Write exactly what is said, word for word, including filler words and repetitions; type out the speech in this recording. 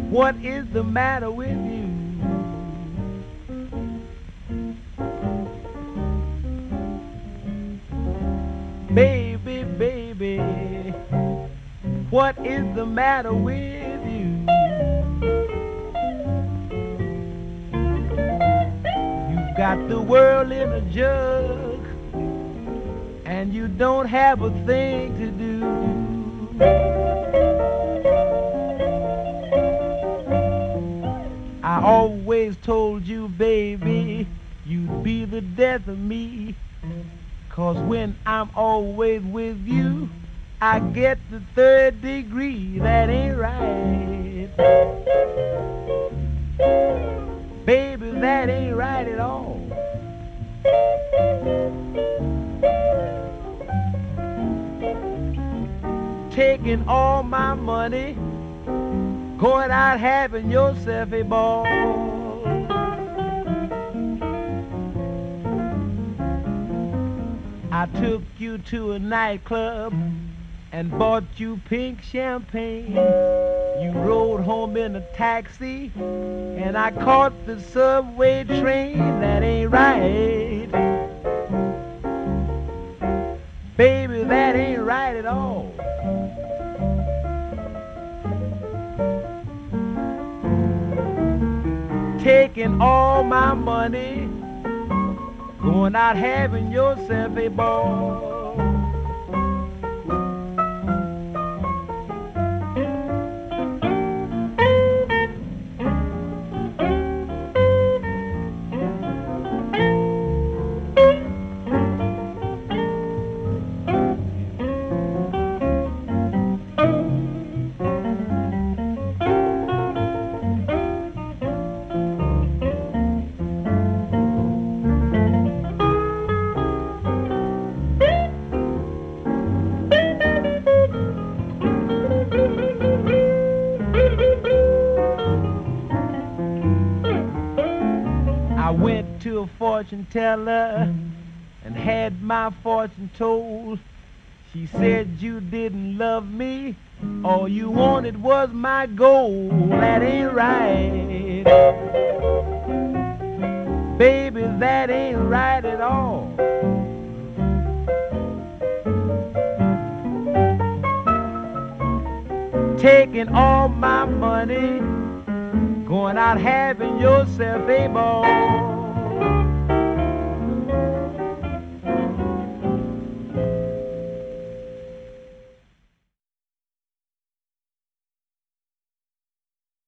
What is the matter with you? Baby, baby, what is the matter with you? You've got the world in a jug, and you don't have a thing to do. I always told you, baby, you'd be the death of me. 'Cause when I'm always with you, I get the third degree. That ain't right. Baby, that ain't right at all. Taking all my money, going out having yourself a ball. I took you to a nightclub and bought you pink champagne. You rode home in a taxi and I caught the subway train. That ain't right. Baby, that ain't right at all. Taking all my money, going out having yourself a ball. I went to a fortune teller and had my fortune told. She said you didn't love me, all you wanted was my gold. That ain't right. Baby, that ain't right at all. Taking all my money, going out having yourself a ball.